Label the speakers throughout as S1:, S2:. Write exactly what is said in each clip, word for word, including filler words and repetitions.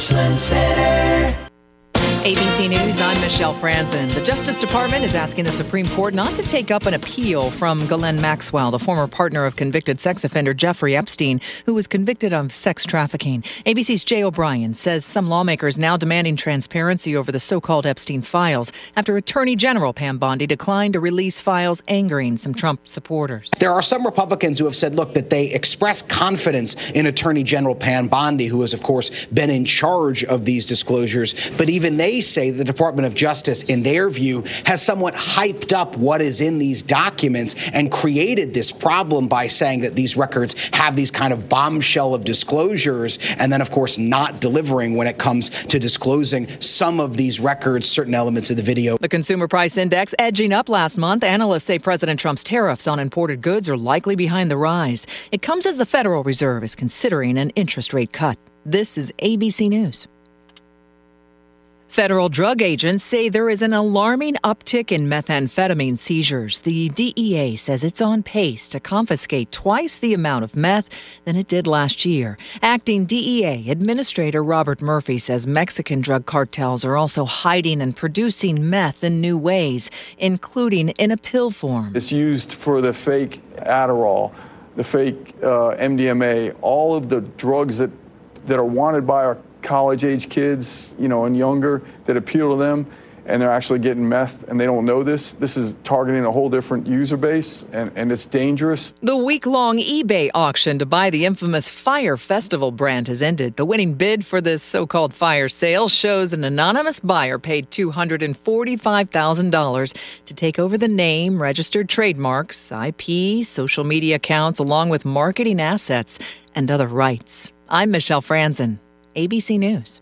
S1: Richland Center.
S2: A B C News, I'm Michelle Franzen. The Justice Department is asking the Supreme Court not to take up an appeal from Ghislaine Maxwell, the former partner of convicted sex offender Jeffrey Epstein, who was convicted of sex trafficking. A B C's Jay O'Brien says some lawmakers now demanding transparency over the so-called Epstein files after Attorney General Pam Bondi declined to release files angering some Trump supporters.
S3: There are some Republicans who have said, look, that they express confidence in Attorney General Pam Bondi, who has, of course, been in charge of these disclosures. But even they say the Department of Justice, in their view, has somewhat hyped up what is in these documents and created this problem by saying that these records have these kind of bombshell of disclosures and then, of course, not delivering when it comes to disclosing some of these records, certain elements of the video.
S2: The Consumer Price Index edging up last month. Analysts say President Trump's tariffs on imported goods are likely behind the rise. It comes as the Federal Reserve is considering an interest rate cut. This is A B C News. Federal drug agents say there is an alarming uptick in methamphetamine seizures. The D E A says it's on pace to confiscate twice the amount of meth than it did last year. Acting D E A Administrator Robert Murphy says Mexican drug cartels are also hiding and producing meth in new ways, including in a pill form.
S4: It's used for the fake Adderall, the fake uh, M D M A, all of the drugs that, that are wanted by our college-age kids, you know, and younger, that appeal to them, and they're actually getting meth, and they don't know this. This is targeting a whole different user base, and, and it's dangerous.
S2: The week-long eBay auction to buy the infamous Fyre Festival brand has ended. The winning bid for this so-called fire sale shows an anonymous buyer paid two hundred forty-five thousand dollars to take over the name, registered trademarks, I P, social media accounts, along with marketing assets and other rights. I'm Michelle Franzen. A B C News.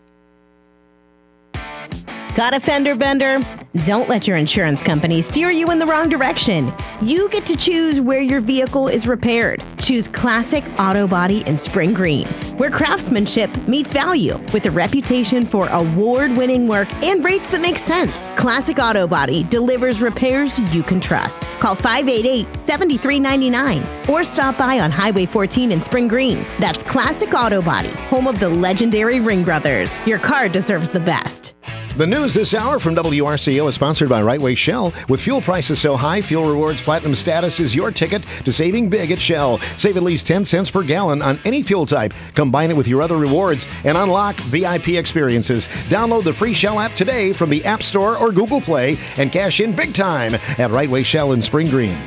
S5: Got a fender bender? Don't let your insurance company steer you in the wrong direction. You get to choose where your vehicle is repaired. Choose Classic Auto Body in Spring Green, where craftsmanship meets value with a reputation for award-winning work and rates that make sense. Classic Auto Body delivers repairs you can trust. Call five eight eight, seven three nine nine or stop by on Highway fourteen in Spring Green. That's Classic Auto Body, home of the legendary Ring Brothers. Your car deserves the best.
S6: The news this hour from W R C O is sponsored by Right Way Shell. With fuel prices so high, Fuel Rewards Platinum status is your ticket to saving big at Shell. Save at least ten cents per gallon on any fuel type. Combine it with your other rewards and unlock V I P experiences. Download the free Shell app today from the App Store or Google Play and cash in big time at Right Way Shell in Spring Green.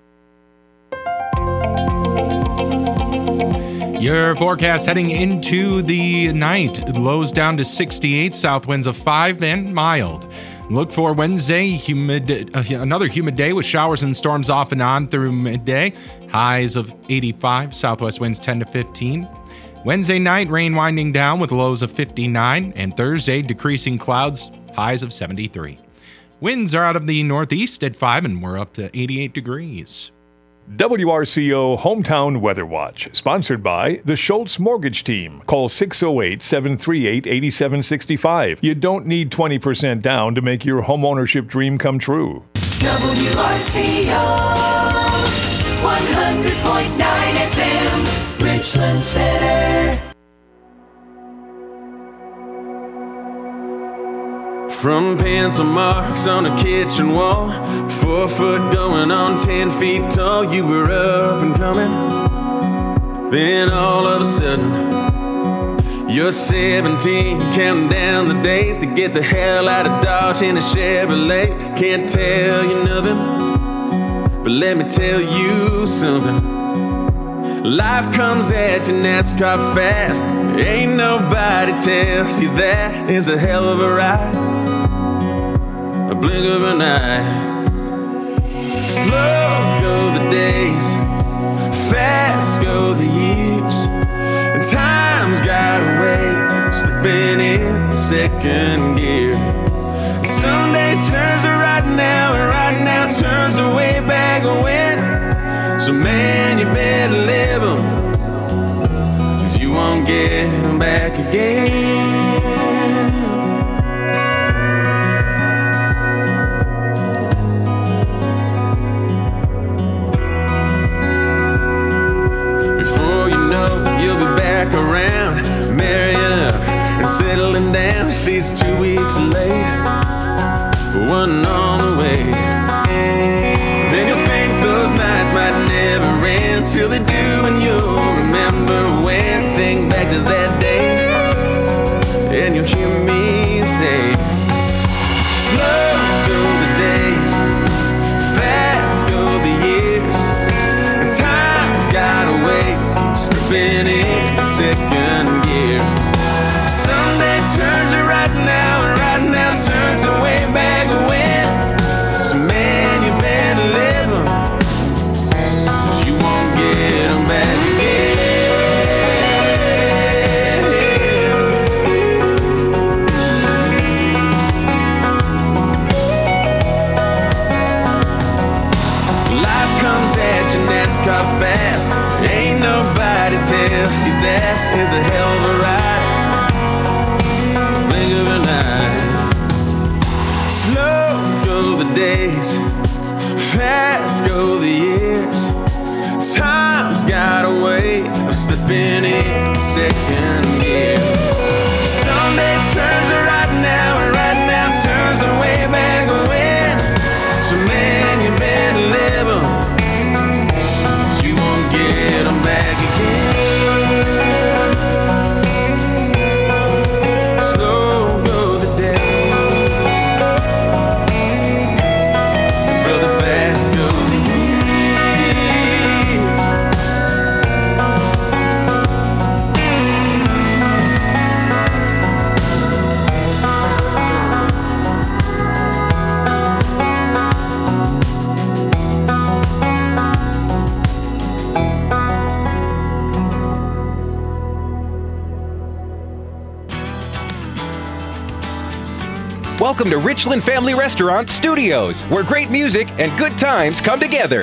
S7: Your forecast heading into the night. Lows down to sixty-eight, south winds of five, and mild. Look for Wednesday, humid, uh, another humid day with showers and storms off and on through midday. Highs of eighty-five, southwest winds ten to fifteen. Wednesday night, rain winding down with lows of fifty-nine. And Thursday, decreasing clouds, highs of seventy-three. Winds are out of the northeast at five, and we're up to eighty-eight degrees.
S8: W R C O Hometown Weather Watch, sponsored by the Schultz Mortgage Team. Call six oh eight, seven three eight, eight seven six five. You don't need twenty percent down to make your homeownership dream come true.
S1: W R C O one hundred point nine F M, Richland Center.
S9: From pencil marks on a kitchen wall, four foot going on ten feet tall, you were up and coming. Then all of a sudden, you're seventeen, counting down the days to get the hell out of Dodge in a Chevrolet. Can't tell you nothing, but let me tell you something. Life comes at you NASCAR fast. Ain't nobody tells you that is a hell of a ride. A blink of an eye. Slow go the days, fast go the years, and time's got a way of slipping in second gear. Someday turns to right now, and right now turns to way back when. So man, you better live them, 'cause you won't get them back again. Before you know, you'll be back around, marrying up and settling she's two weeks late, one on the way. Then you'll think those nights might never end till they do, and you'll remember when. Think back to that day, and you'll hear me say, slow go the days, fast go the years, and time's got a way of slipping in second gear. Someday turns to right now, and right now turns to way back when. So man, you better live 'em, you won't get 'em back again. Life comes at you NASCAR fast, ain't nobody tells you that is a hell of a ride. Blink of an eye. Slow go the days, fast go the years. Time's got a way of slipping in second gear. Someday turns to right now, and right now turns to way back when. So man, you better live 'em, 'cause you won't get 'em back again. Slow go the day, brother, fast go the years.
S10: Welcome to Richland Family Restaurant Studios, where great music and good times come together.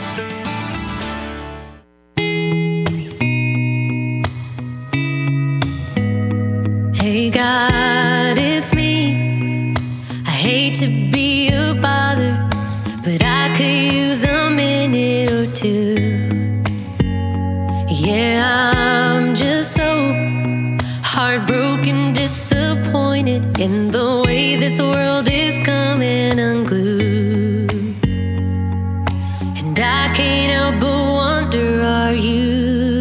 S11: Hey God, it's me. I hate to be a bother, but I could use a minute or two. Yeah, I'm just so heartbroken, disappointed in the way this world is coming unglued. And I can't help but wonder, are you?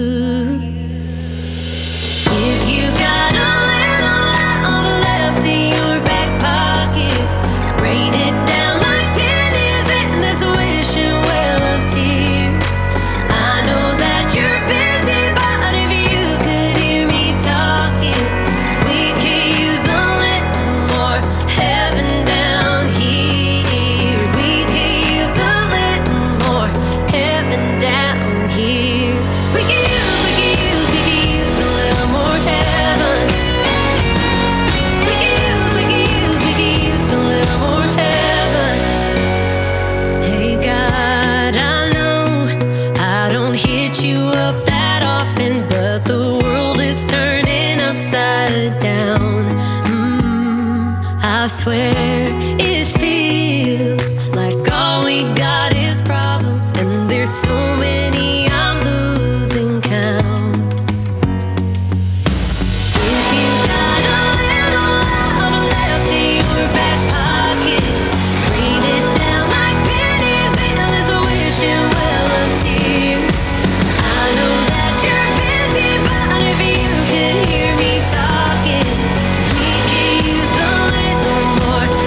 S11: If you got a little light left in your back pocket, rain it down like pennies in this wishing well of tears. I know that you're busy, but if you could hear me talking, we could use a little more heaven down here. We could use a little more heaven down here. We could use, we could use, we could use a little more heaven. We could use, we could use, we could use a little more heaven. Hey God, I know I don't hit you up that often, but the world is turning upside down. Mm, I swear it feels like all we got is problems, and there's so many I'm losing count. If you got a little love left in your back pocket, rain it down like pennies in this wishing well of tears. I know that you're busy, but if you could hear me talking, we could use a little more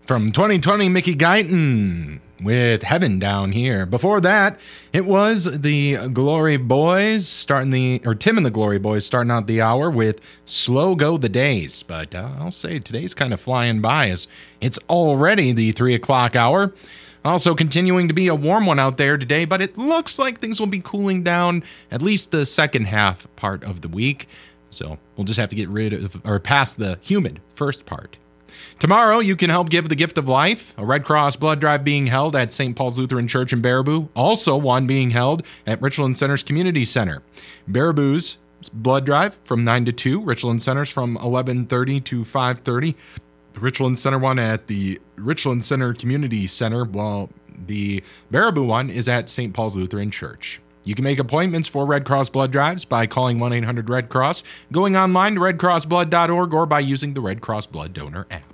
S7: From twenty twenty, Mickey Guyton with Heaven Down Here. Before that, it was the Glory Boys starting the, or Tim and the Glory Boys starting out the hour with Slow Go the Days. But uh, I'll say today's kind of flying by as it's already the three o'clock hour. Also continuing to be a warm one out there today, but it looks like things will be cooling down at least the second half part of the week. So we'll just have to get rid of, or past the humid first part. Tomorrow, you can help give the gift of life. A Red Cross blood drive being held at Saint Paul's Lutheran Church in Baraboo. Also one being held at Richland Center's Community Center. Baraboo's blood drive from nine to two. Richland Center's from eleven thirty to five thirty. The Richland Center one at the Richland Center Community Center, while the Baraboo one is at Saint Paul's Lutheran Church. You can make appointments for Red Cross blood drives by calling one eight hundred red cross, going online to red cross blood dot org, or by using the Red Cross Blood Donor app.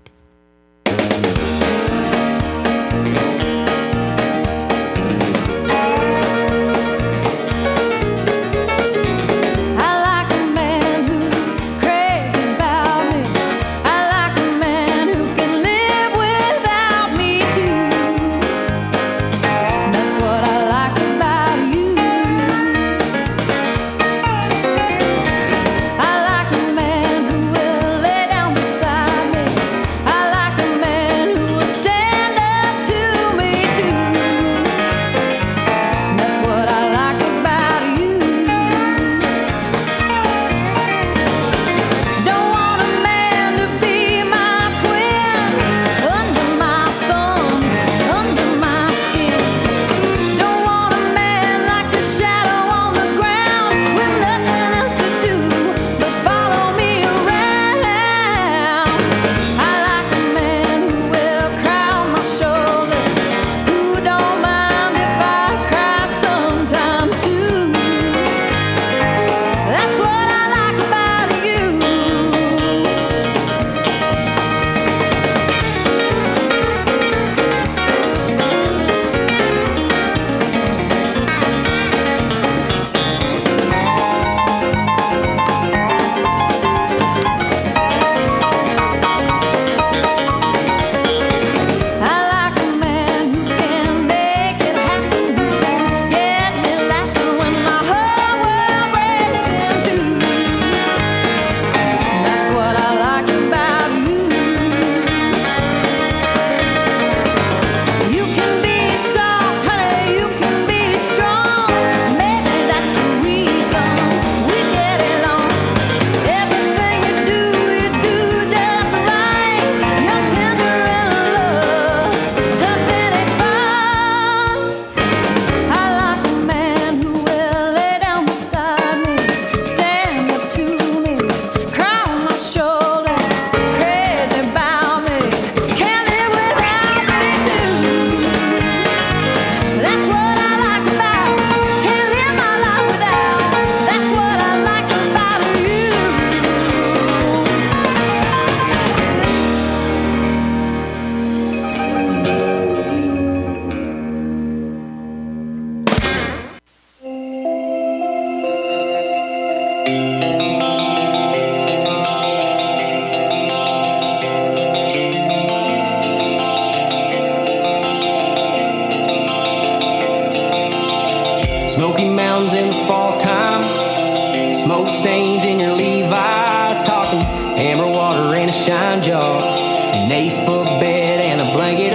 S12: Smoky Mountains in the fall time, smoke stains in your Levi's, talking amber water in a shine jar, an eight-foot bed and a blanket of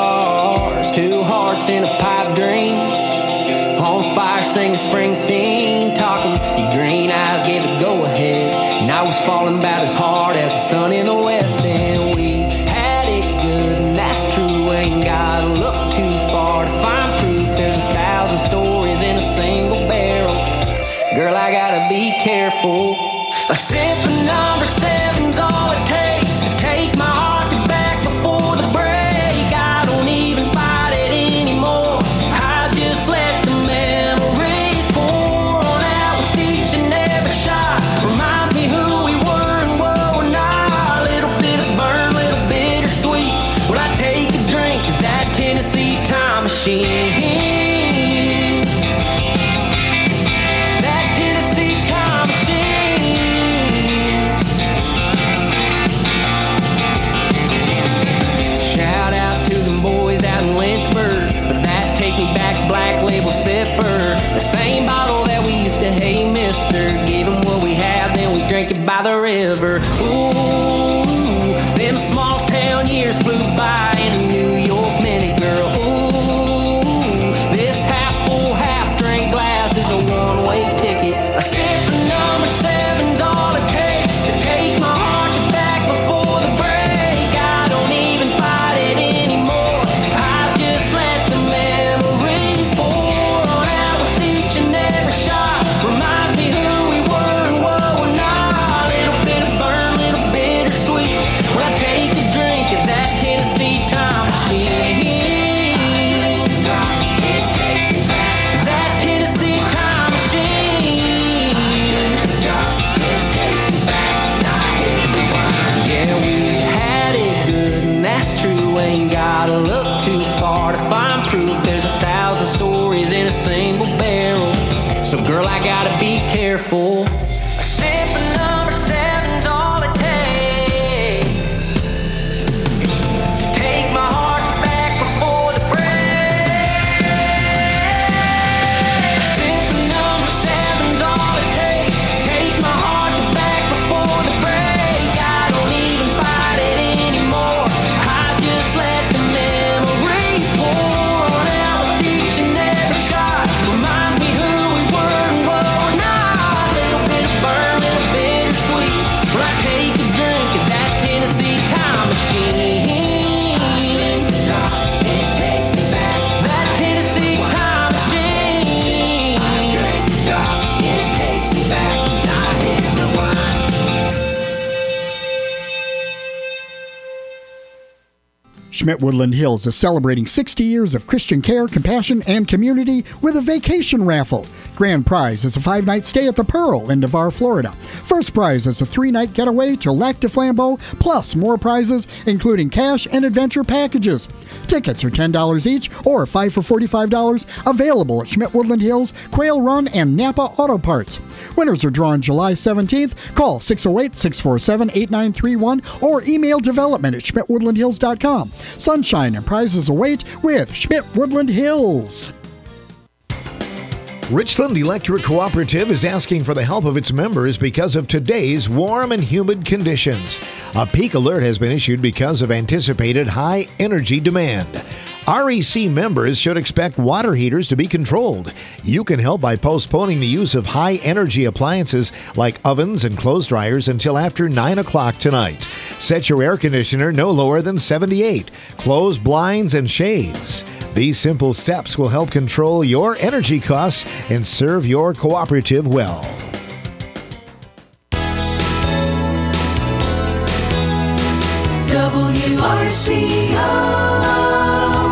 S12: stars, two hearts in a pipe dream, on fire singing Springsteen, talking your green eyes gave the go-ahead, and I was falling about as hard as the sun in the west, and we had it good, and that's true, ain't gotta look too far to find proof, there's a thousand stories in a single barrel, girl, I gotta be careful, a sip of number seven's all it takes to take my heart to back before the break, I don't even fight it anymore, I just let the memories pour on out with each and every shot, reminds me who we were and what we're not, a little bit of burn, little bittersweet, when I take a drink of that Tennessee time machine. Shout naked by the river. Ooh, them small town years flew by in a New York minute, girl. Ooh, this half full, half drink glass is a one-way ticket. A sip of number seven's all it takes to take my heart back before the break. I don't even fight it anymore. I just let the memories pour on out with each and every shot. Reminds me who we were and what we're not. A little bit of burn, little bittersweet. When I take a drink of that Tennessee time machine, it takes me back. That Tennessee time machine, it takes me back. Now I hit the wine. Yeah, we had it good, and that's true. Ain't gotta look too far to find proof. There's a thousand stories in a single barrel. So girl, I gotta be careful. A sip of number seven's all it takes to take my heart back before the break. A sip of number seven's all it takes to take my heart back before the break. I don't even fight it anymore. I just let the memories pour on out with each and every shot. Reminds me who we were and what we're not. A little bit of burn, little bittersweet. When I take a drink of that Tennessee time machine, it takes me back. That Tennessee time machine, it takes me back. Now I hit the wine.
S13: Schmidt Woodland Hills is celebrating sixty years of Christian care, compassion, and community with a vacation raffle. Grand prize is a five-night stay at the Pearl in Navarre, Florida. First prize is a three-night getaway to Lac de Flambeau, plus more prizes, including cash and adventure packages. Tickets are ten dollars each, or five for forty-five dollars, available at Schmidt Woodland Hills, Quail Run, and Napa Auto Parts. Winners are drawn July seventeenth. Call six oh eight, six four seven, eight nine three one or email development at schmidt woodland hills dot com. Sunshine and prizes await with Schmidt Woodland Hills.
S6: Richland Electric Cooperative is asking for the help of its members because of today's warm and humid conditions. A peak alert has been issued because of anticipated high energy demand. R E C members should expect water heaters to be controlled. You can help by postponing the use of high-energy appliances like ovens and clothes dryers until after nine o'clock tonight. Set your air conditioner no lower than seventy-eight. Close blinds and shades. These simple steps will help control your energy costs and serve your cooperative well.
S1: W R C O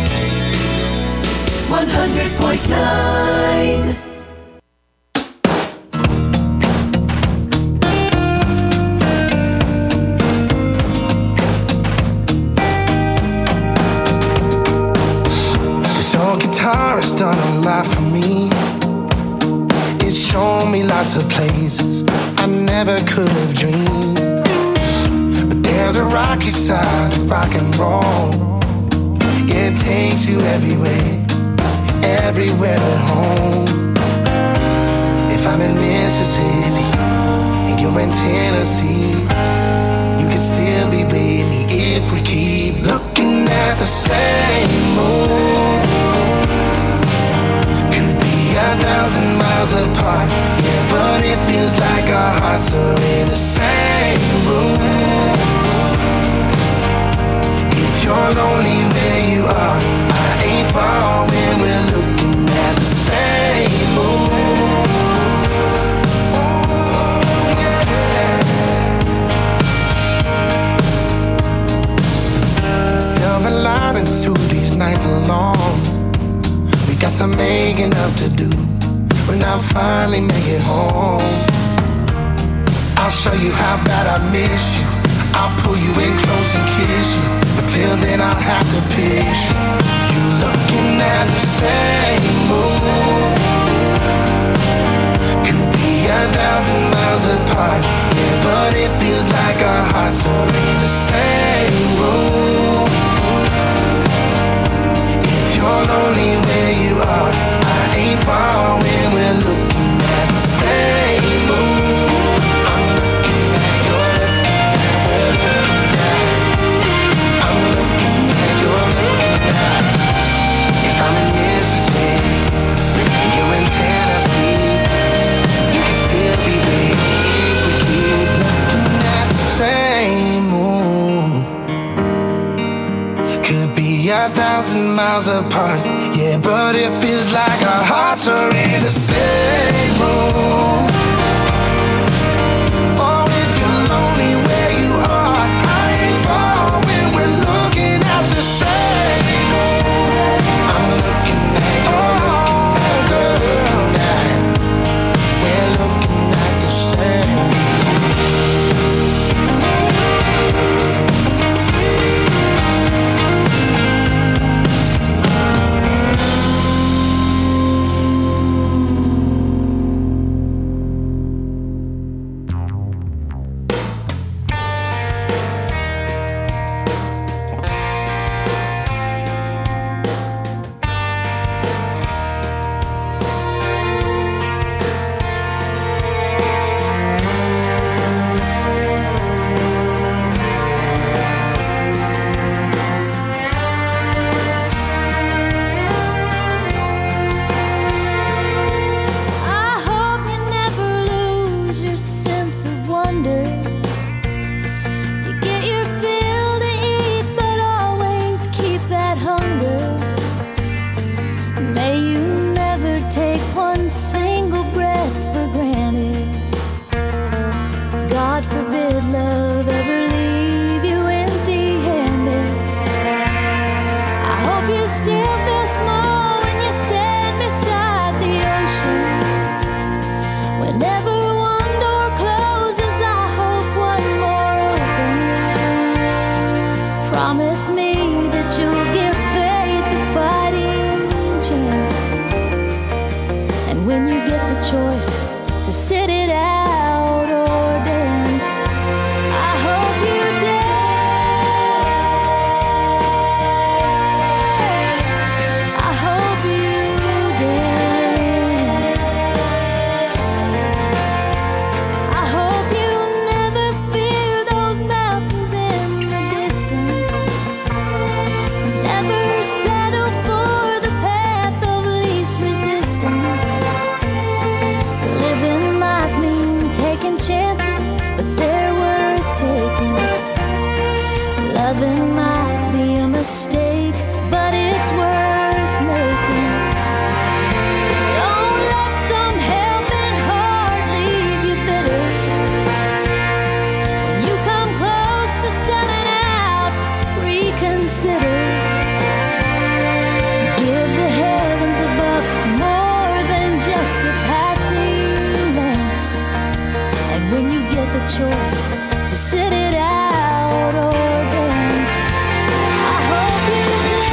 S1: one hundred point nine.
S14: This old guitar has done a lot for me. It's shown me lots of places I never could have dreamed. There's a rocky side to rock and roll. It takes you everywhere, everywhere at home. If I'm in Mississippi and you're in Tennessee, you can still be with me if we keep looking at the same moon. Could be a thousand miles apart, yeah, but it feels like our hearts are in the same room. If you're lonely where you are, I ain't far when we're looking at the same moon. Silver lining to these nights alone. We got some making up to do when I finally make it home. I'll show you how bad I miss you. I'll pull you in close and kiss you, but till then I'll have to picture you looking at the same moon. Could be a thousand miles apart, yeah, but it feels like our hearts are in the same room. If you're lonely where you are, I ain't far when we're looking at the same moon. I'm five thousand miles apart. Yeah, but it feels like our hearts are in the same room. Oh, if you're lonely where you are, I ain't far when we're looking at the same room. I'm looking at you, looking at girl now. We're looking at the same room.
S11: choice to sit it out or dance. I hope you dance. I hope you dance. I hope you never fear those mountains in the distance. Never settle for the path of least resistance. Living might mean taking chances, but they're worth taking. Loving might be a mistake, but it's worth making. Don't let some helping heart leave you bitter. When you come close to selling out, reconsider. Give the heavens above more than just a passing glance. And when you get the choice to sit it out or dance, I hope you dance.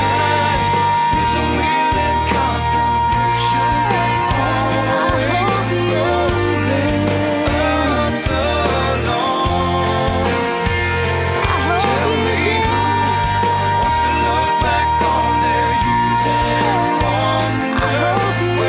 S11: I hope you dance. I hope you dance. I hope you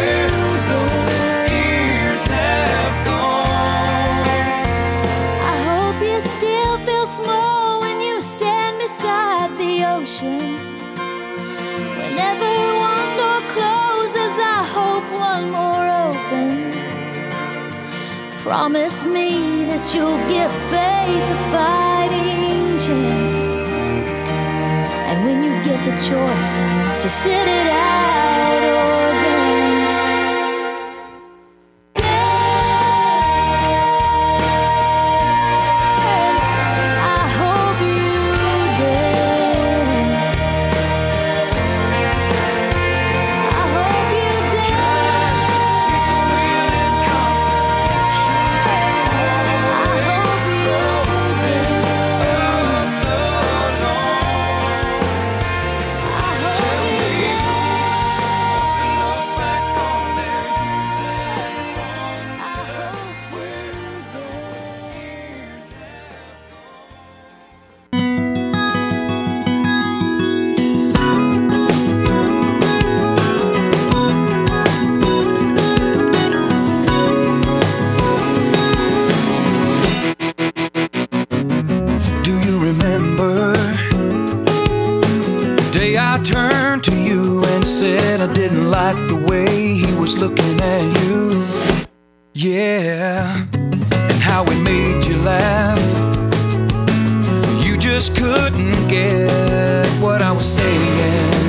S11: I hope you still feel small when you stand beside the ocean. Whenever one door closes, I hope one more opens. Promise me that you'll give faith a fighting chance. And when you get the choice to sit it out or dance, I hope you dance. I hope you dance. I hope you dance. I hope you
S15: Do you remember the day I turned to you and said I didn't like the way he was looking at you? Yeah, and how he made you laugh. You just couldn't get what I was saying.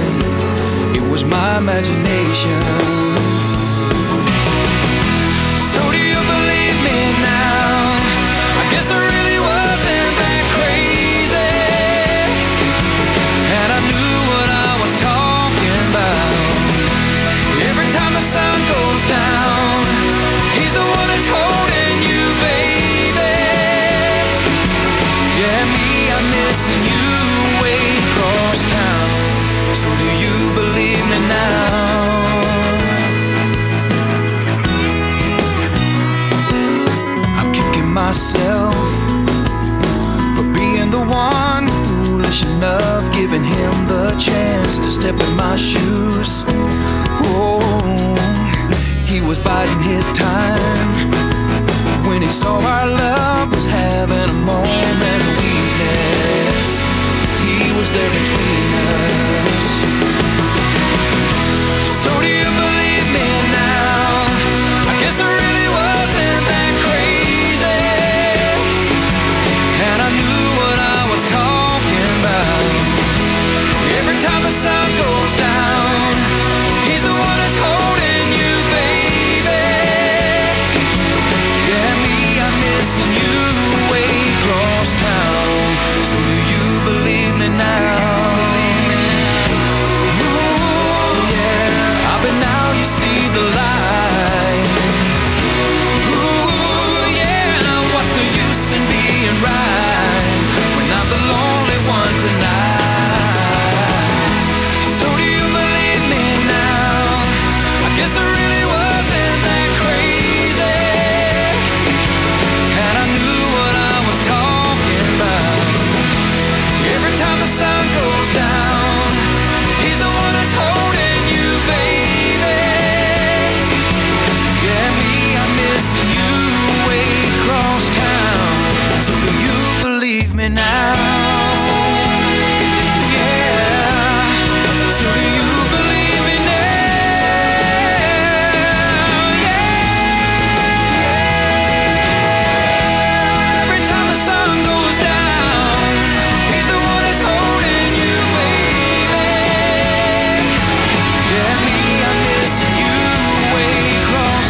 S15: myself for being the one foolish enough, giving him the chance to step in my shoes. Oh, he was biding his time when he saw our love was having a moment of weakness. He was there between us. So do you believe me now? I guess I really wasn't that crazy, and I knew what I was talking about. Every time the sun goes down, he's the one that's holding you, baby. Yeah, me, I'm missing you way across town. So do you believe me now? Ooh, yeah, but now you see the light. Ooh, yeah, now what's the use in being right when I'm the lonely one tonight? So do you believe me now? I guess I really wasn't that crazy, and I knew what I was talking about. Every time the sun goes down, he's the one that's holding you, baby. Yeah, me, I'm missing you way across town. So do you believe me now? Yeah. So do you believe me now? Yeah. Every time the sun goes down, he's the one that's holding you, baby. Yeah, me, I'm missing you way across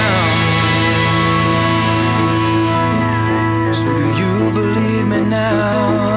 S15: town. So do you believe me now?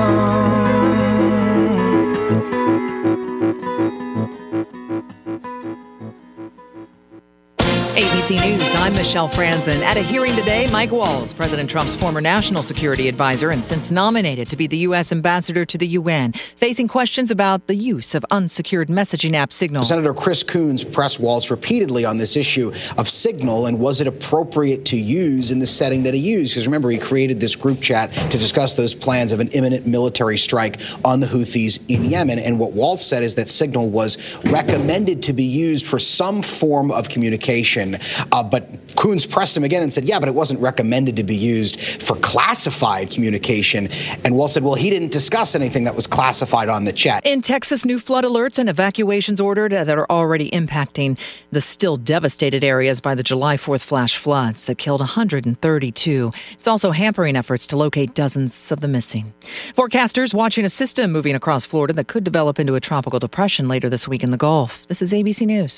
S2: A B C News, I'm Michelle Franzen. At a hearing today, Mike Waltz, President Trump's former national security advisor and since nominated to be the U S ambassador to the U N, facing questions about the use of unsecured messaging app Signal.
S3: Senator Chris Coons pressed Waltz repeatedly on this issue of Signal and was it appropriate to use in the setting that he used? Because remember, he created this group chat to discuss those plans of an imminent military strike on the Houthis in Yemen. And what Waltz said is that Signal was recommended to be used for some form of communication. Uh, but Coons pressed him again and said, yeah, but it wasn't recommended to be used for classified communication. And Waltz said, well, he didn't discuss anything that was classified on the chat.
S2: In Texas, new flood alerts and evacuations ordered that are already impacting the still devastated areas by the July fourth flash floods that killed one hundred thirty-two. It's also hampering efforts to locate dozens of the missing. Forecasters watching a system moving across Florida that could develop into a tropical depression later this week in the Gulf. This is A B C News.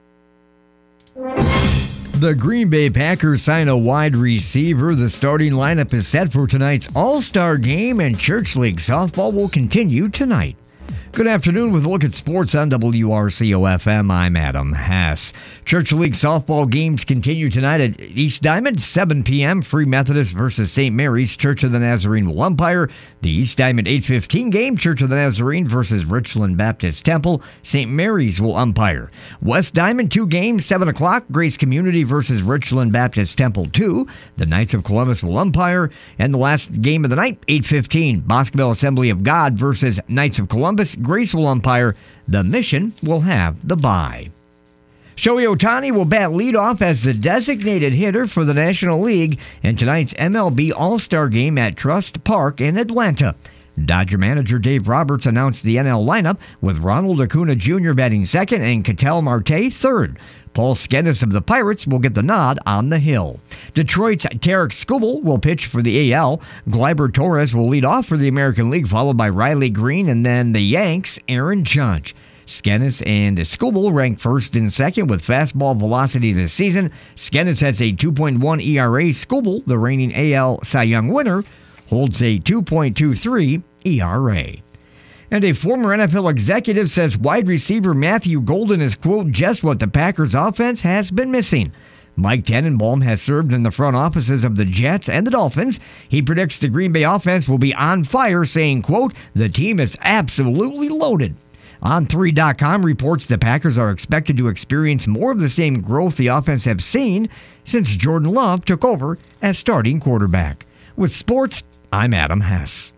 S16: The Green Bay Packers sign a wide receiver. The starting lineup is set for tonight's All-Star game, and Church League softball will continue tonight. Good afternoon with a look at sports on W R C O F M. I'm Adam Hess. Church League softball games continue tonight at East Diamond, seven p.m. Free Methodist versus Saint Mary's. Church of the Nazarene will umpire. The East Diamond eight fifteen game, Church of the Nazarene versus Richland Baptist Temple. Saint Mary's will umpire. West Diamond, two games, seven o'clock. Grace Community versus Richland Baptist Temple two. The Knights of Columbus will umpire. And the last game of the night, eight fifteen. Boscoville Assembly of God versus Knights of Columbus. Grace will umpire. The Mission will have the bye. Shohei Ohtani will bat leadoff as the designated hitter for the National League in tonight's M L B All-Star Game at Trust Park in Atlanta. Dodger manager Dave Roberts announced the N L lineup with Ronald Acuna Junior batting second and Ketel Marte third. Paul Skenes of the Pirates will get the nod on the hill. Detroit's Tarek Skubal will pitch for the A L. Gleyber Torres will lead off for the American League, followed by Riley Green, and then the Yanks' Aaron Judge. Skenes and Skubal rank first and second with fastball velocity this season. Skenes has a two point one E R A. Skubal, the reigning A L Cy Young winner, holds a two point two three E R A. And a former N F L executive says wide receiver Matthew Golden is, quote, just what the Packers offense has been missing. Mike Tannenbaum has served in the front offices of the Jets and the Dolphins. He predicts the Green Bay offense will be on fire, saying, quote, the team is absolutely loaded. On three dot com reports the Packers are expected to experience more of the same growth the offense have seen since Jordan Love took over as starting quarterback. With sports, I'm Adam Hess.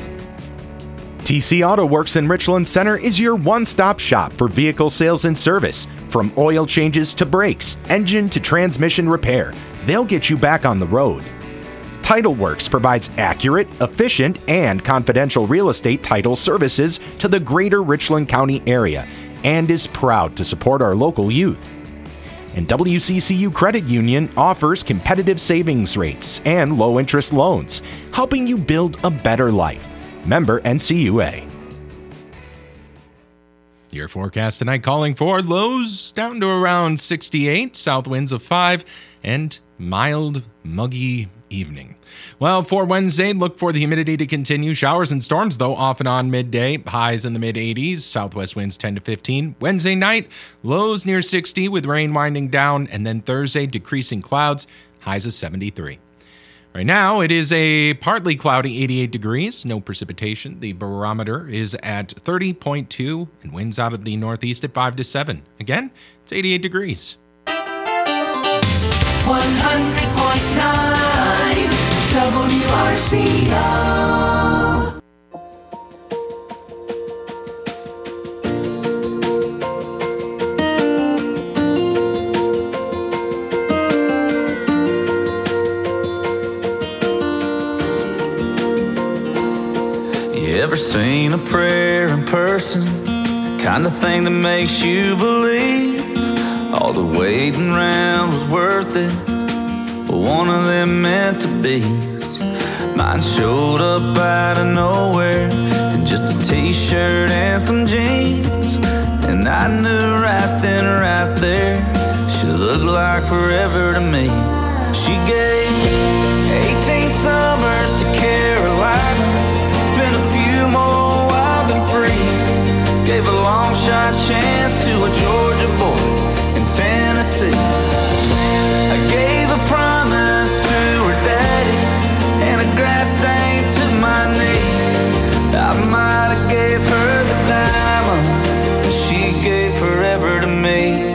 S17: T C Auto Works in Richland Center is your one-stop shop for vehicle sales and service. From oil changes to brakes, engine to transmission repair, they'll get you back on the road. Title Works provides accurate, efficient, and confidential real estate title services to the greater Richland County area and is proud to support our local youth. And W C C U Credit Union offers competitive savings rates and low-interest loans, helping you build a better life. Member N C U A.
S7: Your forecast tonight calling for lows down to around sixty-eight, south winds of five, and mild, muggy evening. Well, for Wednesday, look for the humidity to continue. Showers and storms, though, off and on midday. Highs in the mid-eighties, southwest winds ten to fifteen. Wednesday night, lows near sixty with rain winding down, and then Thursday, decreasing clouds, highs of seventy-three. Right now, it is a partly cloudy eighty-eight degrees, no precipitation. The barometer is at thirty point two and winds out of the northeast at five to seven. Again, it's eighty-eight degrees.
S1: one hundred point nine W R C O.
S9: You ever seen a prayer in person? Kind of thing that makes you believe all the waiting around was worth it. But one of them meant to be. Mine showed up out of nowhere in just a t-shirt and some jeans. And I knew right then, right there, she looked like forever to me. She gave eighteen summers to Carolina, spent a few more wild and free. Gave a long shot chance to a Georgia boy in Tennessee. I gave a promise to her daddy and a grass stain to my knee. I might have gave her the diamond, but she gave forever to me.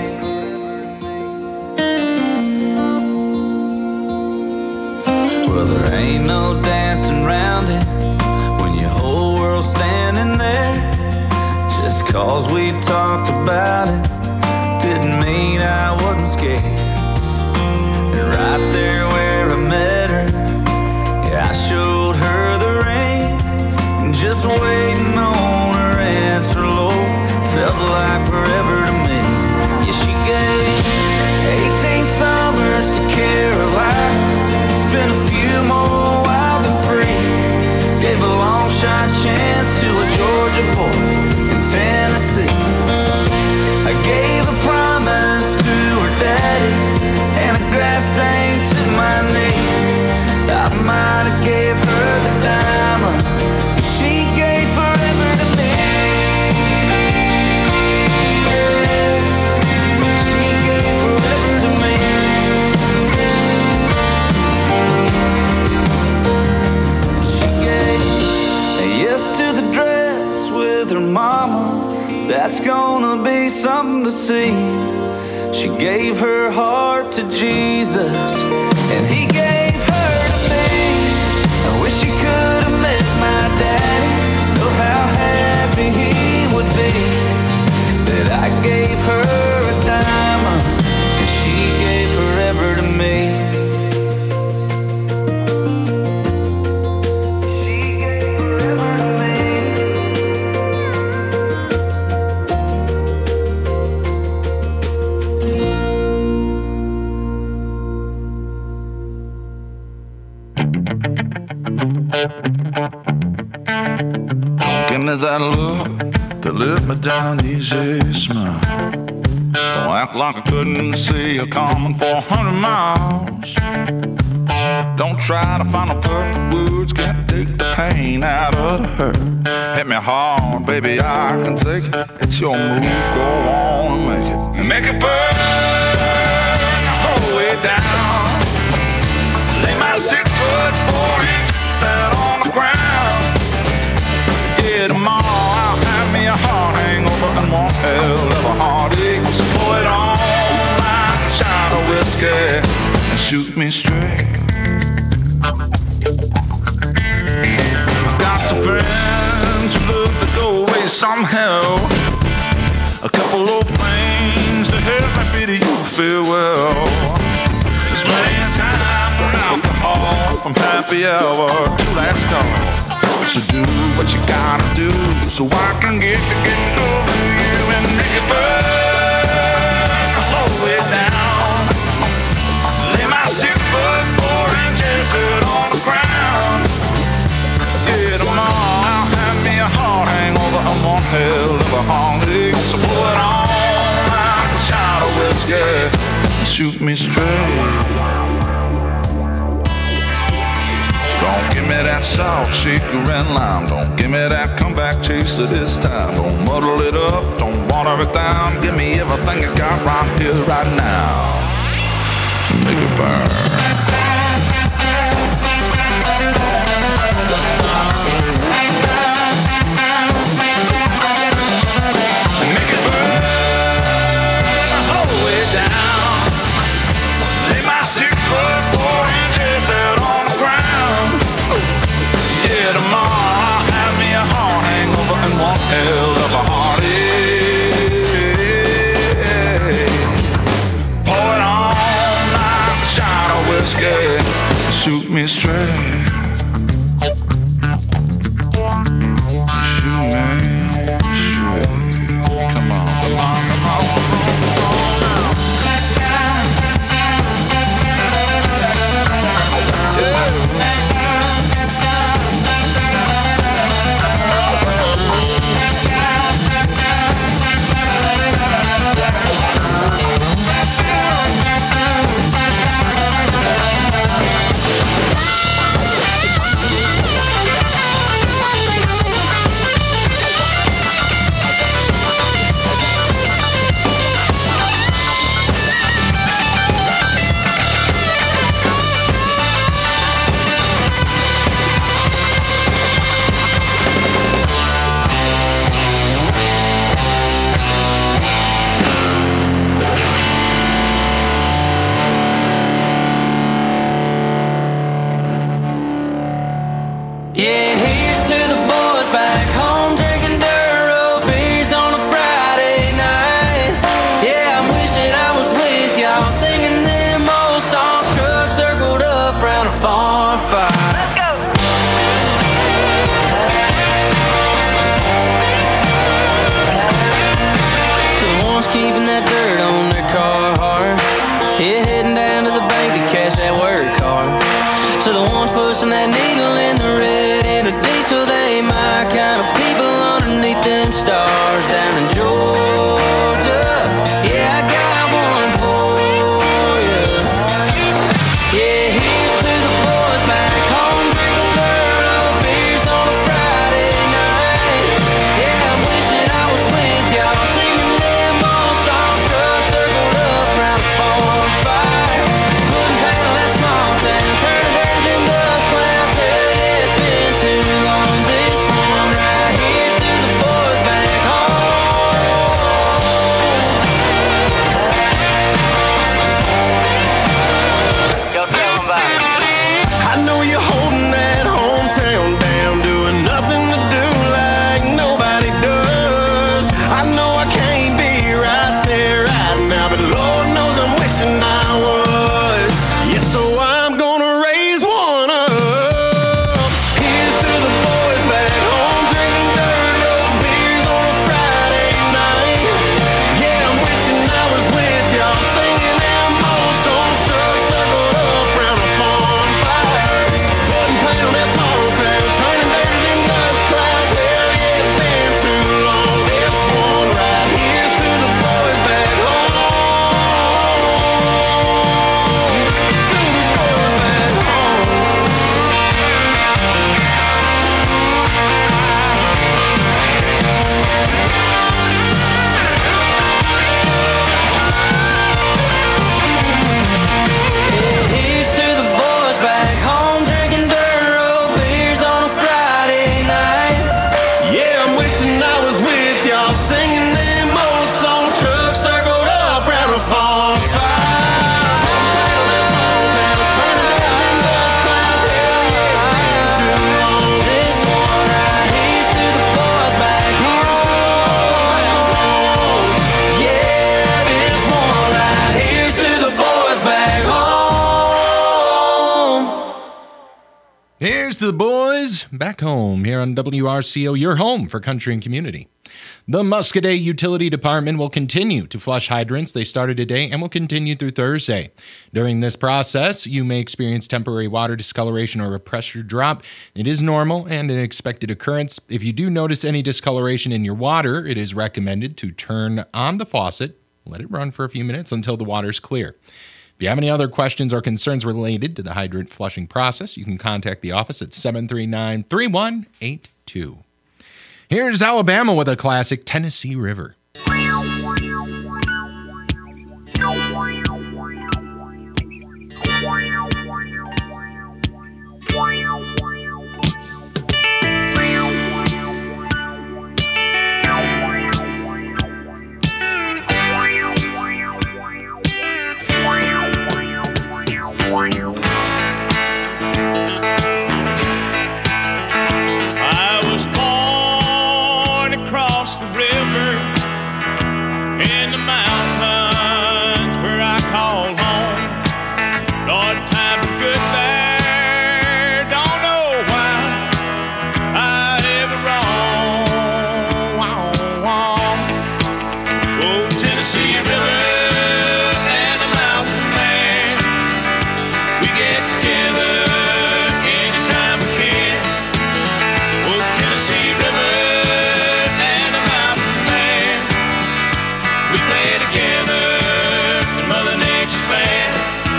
S9: Well, there ain't no dancing around it when your whole world's standing there. Just cause we talked about it didn't mean I wasn't scared. And right there where I met her, yeah, I showed her the ring. And just waiting on her answer, Lord, felt like forever to me. Yeah, she gave eighteen summers to Carolina, spent a few more wild and free. Gave a long shot chance to a Georgia boy in Tennessee. I gave a promise to her daddy and a grass stain to my knee. I might have gave her the diamond, but she gave forever to me. She gave forever to me. She gave a yes to the dress with her mama. That's gonna be something to see. She gave her heart to Jesus, and he gave her to me. I wish you could have met my daddy. Know how happy he would be that I gave her a diamond, and she gave forever to me.
S18: Give me that look that let me down easy, smile. Don't act like I couldn't see you coming for a hundred miles. Don't try to find the perfect words, can't take the pain out of the hurt. Hit me hard, baby, I can take it. It's your move, go on and make it. And make it burn the whole way down. Lay my six foot four inch flat on the ground. Yeah, tomorrow I'll have me a heart hangover and one hell of a heartache. So pour it on like a shot of whiskey and shoot me straight. always somehow a couple of things to help me pity you feel well. There's plenty of time for alcohol from happy hour to last call. So do what you gotta do so I can get to getting over you and make it burn the whole way down. Lay my six foot four inches on the ground. Yeah, tomorrow I'll have me a heart hangover and one hell of a heartache. So blow it on like a shot of whiskey and shoot me straight. Don't give me that salt, shaker and lime. Don't give me that comeback chaser this time. Don't muddle it up, don't water it down. Give me everything you got right here, right now. Make it burn. Hell of a heartache. Pour it on like a shot of whiskey. Shoot me straight. Shoot me straight. Come on, come on, come on, come on now.
S12: Yeah, here's to the boys back home drinking Duro beers on a Friday night. Yeah, I'm wishing I was with y'all singing them old songs. Trucks circled up round a farm fire. Let's go. To the ones keeping that dirt on their car hard. Yeah, heading down to the bank to cash that work card. To the ones pushing that needle in the red in a diesel
S7: is back home here on W R C O, your home for country and community. The Muscoda Utility Department will continue to flush hydrants. They started today and will continue through Thursday. During this process, you may experience temporary water discoloration or a pressure drop. It is normal and an expected occurrence. If you do notice any discoloration in your water, it is recommended to turn on the faucet, let it run for a few minutes until the water is clear. If you have any other questions or concerns related to the hydrant flushing process, you can contact the office at seven three nine, three one eight two. Here's Alabama with a classic, Tennessee River.
S19: I was born across the river in the mountains where I call home. Lord, times were good there, don't know why I ever wrong. Oh, Tennessee River and the mountain man, we get together anytime we can. Oh, Tennessee River and the mountain man, we play together in Mother Nature's band.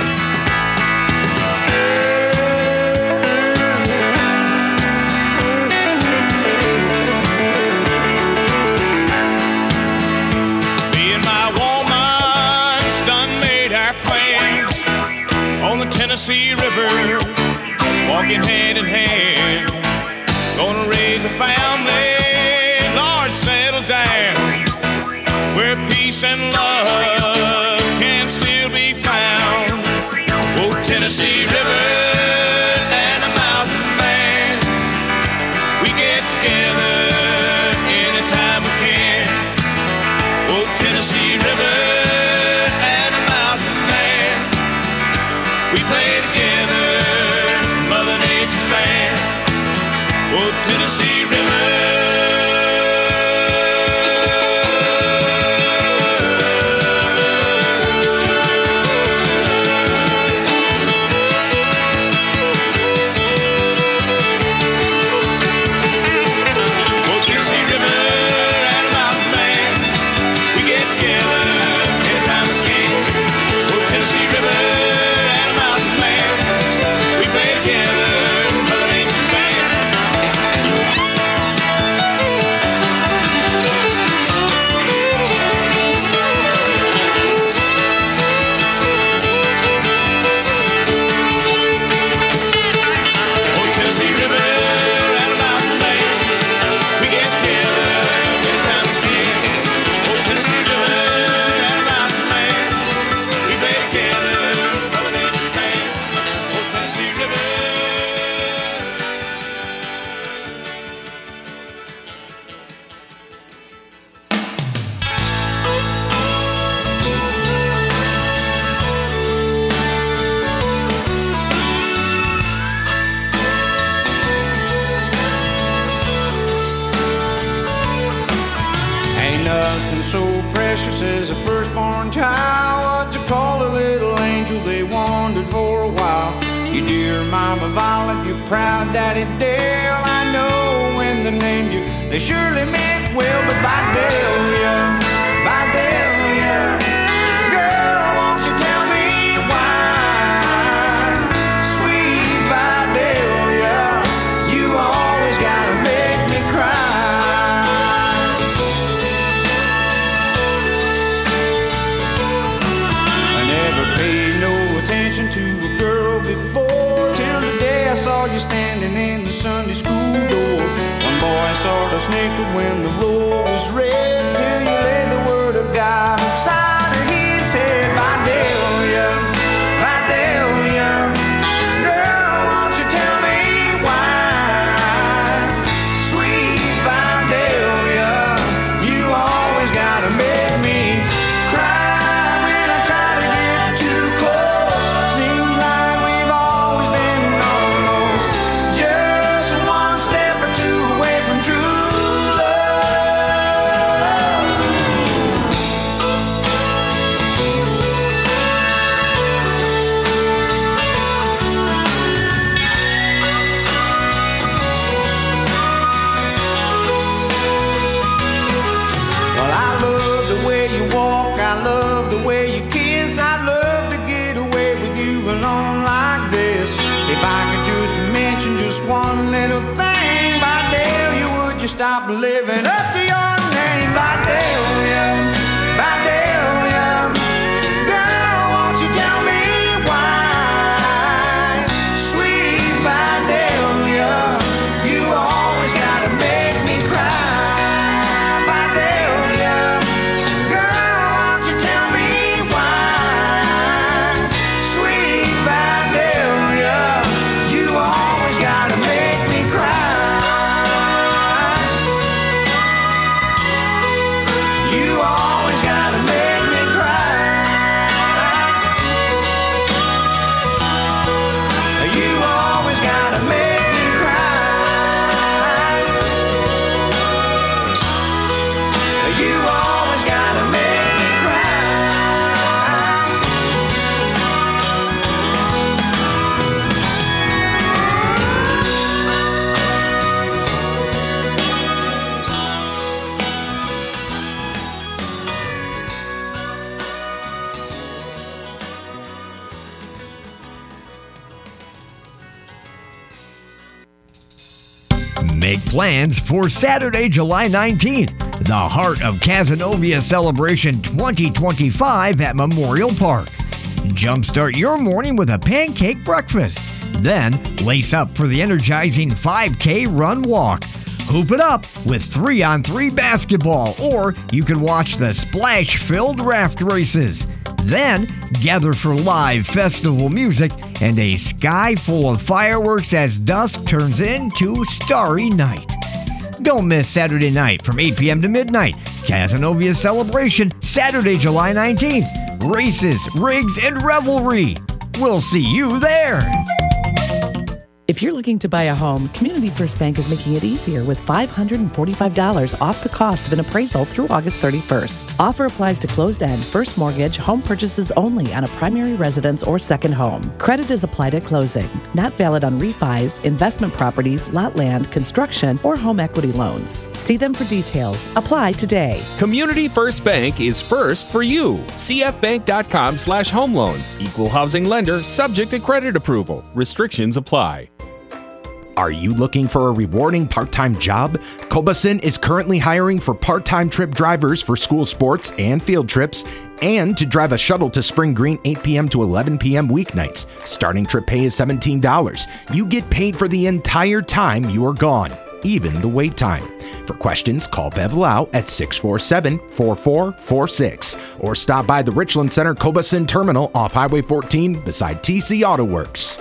S19: Me and my woman's done made our plans on the Tennessee River, walking hand in hand. Gonna raise a family, Lord, settle down, where peace and love can still be found. Oh, Tennessee River and the mountain man, we get together anytime we can. Oh, Tennessee River and the mountain man, we play together, Mother Nature's band. Oh, Tennessee River. Oh, Tennessee River and the mountain man, we get together anytime we can. Oh, Tennessee River and the mountain man, we play together, Mother Nature's band. Oh, Tennessee River and the mountain man, we get together anytime we can. Oh, Tennessee River and the mountain man, we play together, Mother Nature's band. Oh, Tennessee River.
S20: Ain't nothing so precious as a firstborn child. What to call a little angel, they wondered for a while. Your dear mama Violet, your proud daddy Dale. I know when they named you, they surely meant well. But Vidalia, Vidalia, girl, won't you tell me why? Sweet Vidalia, you always gotta make me cry. I never paid no attention to a girl before, till the day I saw you standing in the Sunday school door. One boy sort of snickered when the roll was read, till you laid the word of God inside of his head. Vidalia, Vidalia, girl, won't you tell me why? Sweet Vidalia, you always gotta make me cry when I try to get too close. Seems like we've always been almost just one little thing. Vidalia, would you stop living up to your name? Vidalia, Vidalia, girl, won't you tell me why? Sweet Vidalia, you always gotta make me cry. Vidalia, girl, won't you tell me why? Sweet Vidalia, you always gotta make me cry. You always gotta make me cry. You always gotta make me cry. You always gotta make me cry.
S16: Make plans for Saturday, July nineteenth, the Heart of Cazenovia Celebration twenty twenty-five at Memorial Park. Jumpstart your morning with a pancake breakfast. Then lace up for the energizing five K run walk. Hoop it up with three on three basketball, or you can watch the splash-filled raft races. Then gather for live festival music and a sky full of fireworks as dusk turns into starry night. Don't miss Saturday night from eight p.m. to midnight. Cazenovia Celebration, Saturday, July nineteenth. Races, rigs, and revelry. We'll see you there.
S21: If you're looking to buy a home, Community First Bank is making it easier with five hundred forty-five dollars off the cost of an appraisal through August thirty-first. Offer applies to closed-end, first mortgage, home purchases only on a primary residence or second home. Credit is applied at closing. Not valid on refis, investment properties, lot land, construction, or home equity loans. See them for details. Apply today.
S22: Community First Bank is first for you. C F bank dot com slash home loans. Equal housing lender, subject to credit approval. Restrictions apply.
S17: Are you looking for a rewarding part-time job? Cobason is currently hiring for part-time trip drivers for school sports and field trips, and to drive a shuttle to Spring Green eight p.m. to eleven p.m. weeknights. Starting trip pay is seventeen dollars. You get paid for the entire time you are gone, even the wait time. For questions, call Bev Lau at six four seven, four four four six or stop by the Richland Center Cobason Terminal off Highway fourteen beside T C Auto Works.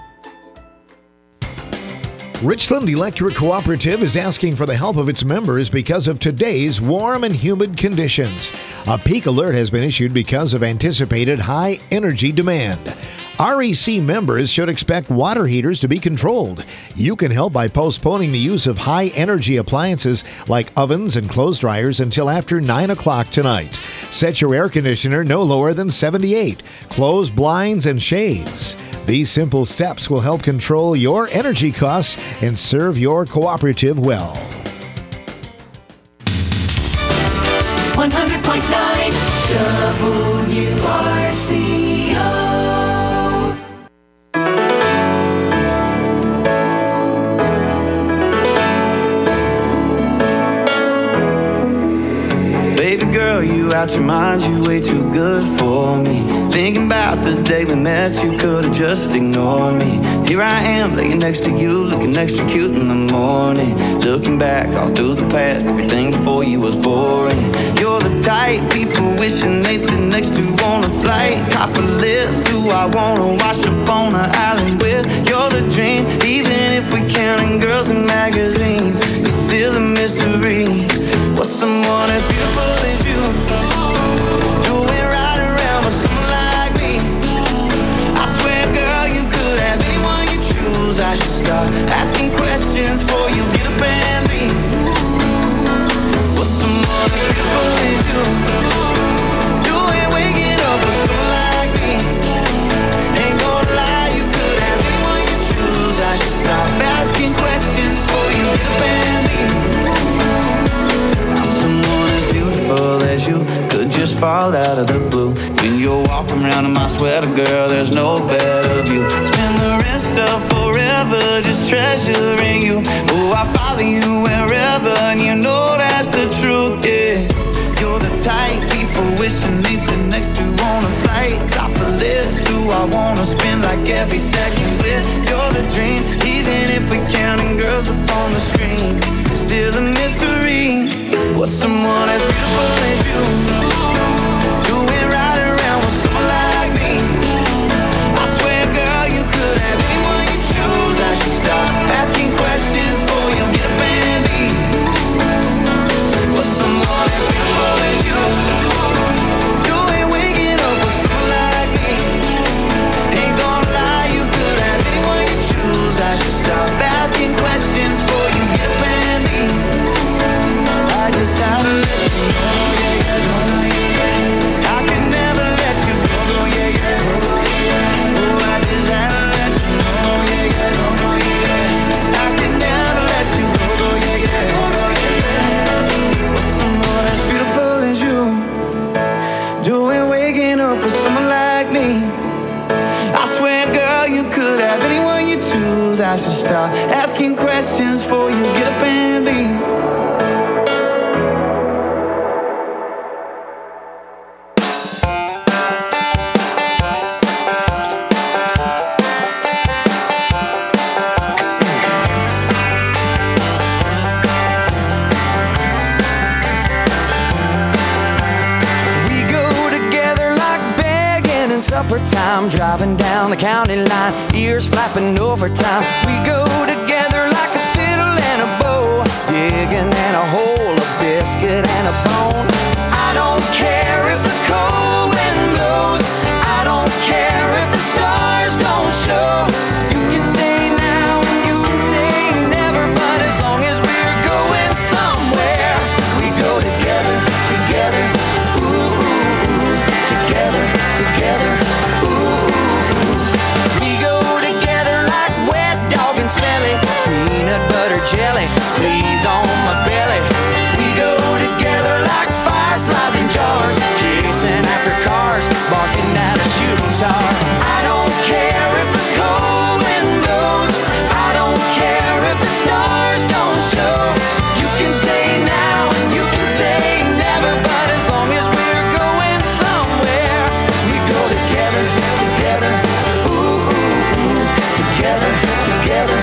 S6: Richland Electric Cooperative is asking for the help of its members because of today's warm and humid conditions. A peak alert has been issued because of anticipated high energy demand. R E C members should expect water heaters to be controlled. You can help by postponing the use of high energy appliances like ovens and clothes dryers until after nine o'clock tonight. Set your air conditioner no lower than seventy-eight. Close blinds and shades. These simple steps will help control your energy costs and serve your cooperative well.
S1: one hundred point nine W R C O.
S23: Baby girl, you out your mind, you way too good for me. Thinking about the day we met, you could've just ignored me. Here I am, laying next to you, looking extra cute in the morning. Looking back all through the past, everything before you was boring. You're the type people wishing they'd sit next to on a flight. Top of list, who I wanna wash up on an island with. You're the dream, even if we counting girls in magazines. It's still a mystery. What's someone as beautiful as you doing right around with someone like me? I swear, girl, you could have anyone you choose. I should stop asking questions before you get up and leave. What's someone as beautiful as you doing, waking up with someone like me? Ain't gonna lie, you could have anyone you choose. I should stop asking questions before you get up and leave. Someone as beautiful as you could just fall out of the blue. When you're walking around in my sweater, girl, there's no better view. Spend the rest of forever just treasure in you. Oh, I follow you wherever, and you know that's the truth, yeah. You're the type people wishing they sit next to on a flight. Top the list, who I wanna spend like every second with. You're the dream, even if we're counting girls up on the screen. Still a mystery. What's someone as beautiful as you doing right around with someone like me? I swear, girl, you could have anyone you choose. I should stop asking questions for you, get a bandy. What's someone as beautiful as you doing waking up with someone like me? Ain't gonna lie, you could have anyone you choose. I should stop asking questions for you, get a bandy. I just had to let you know, yeah, yeah. I could never let you go, go, yeah, yeah. Oh, I just had to let you know, yeah, yeah. I could never let you go, go, yeah, yeah. What's someone as beautiful as you doing waking up with someone like me? I swear, girl, you could have anyone you choose. I should stop asking questions for you, get up and leave.
S12: Time driving down the county line, ears flapping overtime. We go together like a fiddle and a bow, digging in a hole, a biscuit and a bone. I don't care if the cold wind blows, I don't care if the stars don't show. You can say now and you can say never, but as long as we're going somewhere, we go together, together, ooh, ooh, ooh. Together, together. Peanut butter jelly, fleas on my belly. We go together like fireflies in jars, chasing after cars, barking at a shooting star. I don't care if the cold wind blows, I don't care if the stars don't show. You can say now and you can say never, but as long as we're going somewhere, we go together, together, ooh, ooh, ooh. Together, together.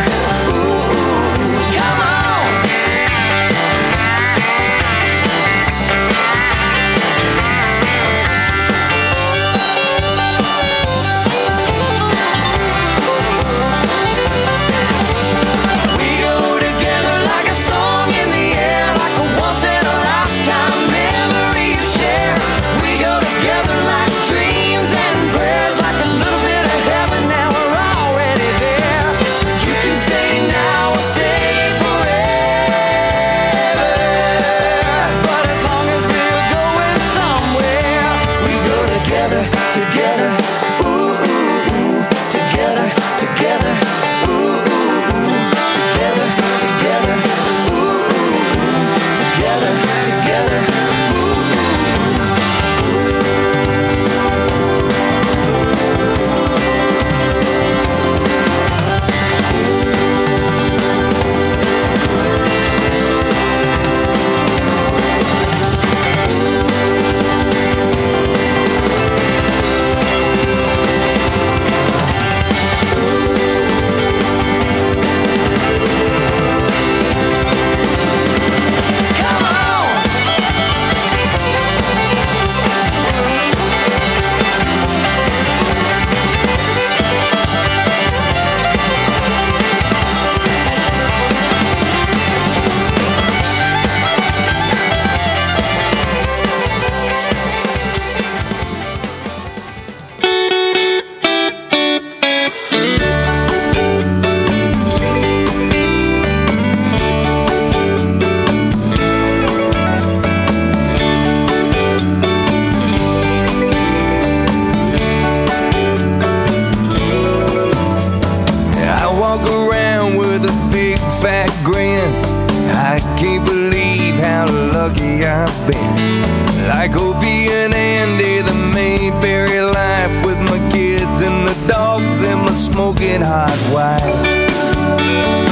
S12: lucky I've been. Like Opie and Andy, the Mayberry life with my kids and the dogs and my smoking hot wife.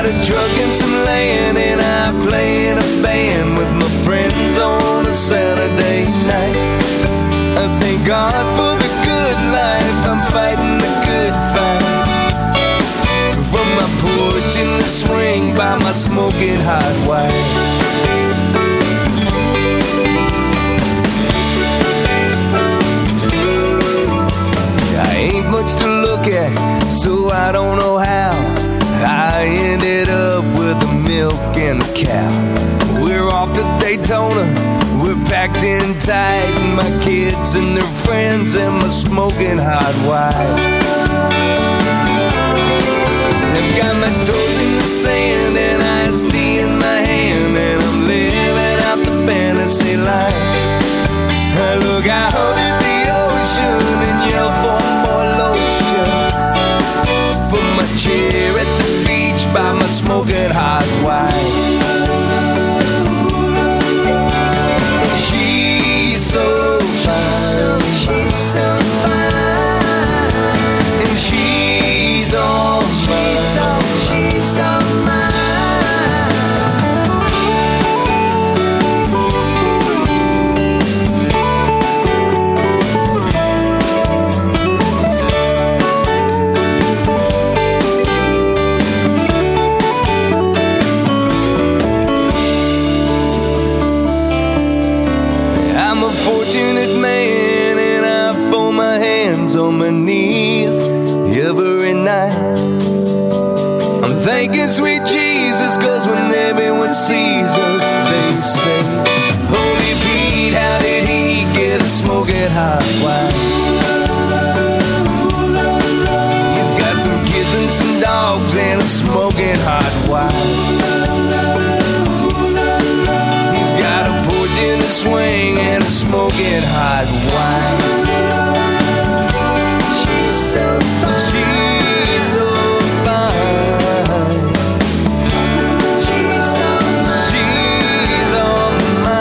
S15: got a truck and some land, and I play in a band with my friends on a Saturday night. I thank God for the good life, I'm fighting the good fight. From my porch in the swing by my smoking hot wife. Ain't much to look at, so I don't know how I ended up with the milk and the cow. We're off to Daytona, we're packed in tight, and my kids and their friends and my smoking hot wife. I've got my toes in the sand and iced tea in my hand, and I'm living out the fantasy life. I look out at the ocean and yell for more lotion from my chair at the beach by my smoking hot wife. And she's so fine, she's so fine, and she's all mine, she's all mine. Fortunate man, and I fold my hands on my knees every night. I'm thanking sweet Jesus, cause when everyone sees us, they say, Holy Pete, how did he get a smoking hot wife? He's got some kids and some dogs and a smoking hot wife. In a swing and a smoking hot wine. She's so fine. She's so fine. She's all mine. She's all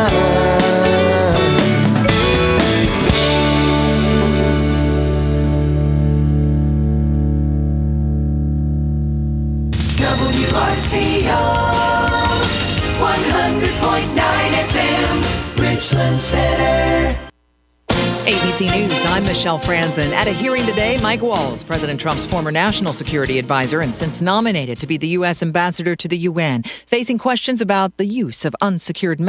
S1: mine. W R C O one hundred point nine F M. Richland Center.
S2: A B C News, I'm Michelle Franzen. At a hearing today, Mike Waltz, President Trump's former national security advisor and since nominated to be the U S ambassador to the U N, facing questions about the use of unsecured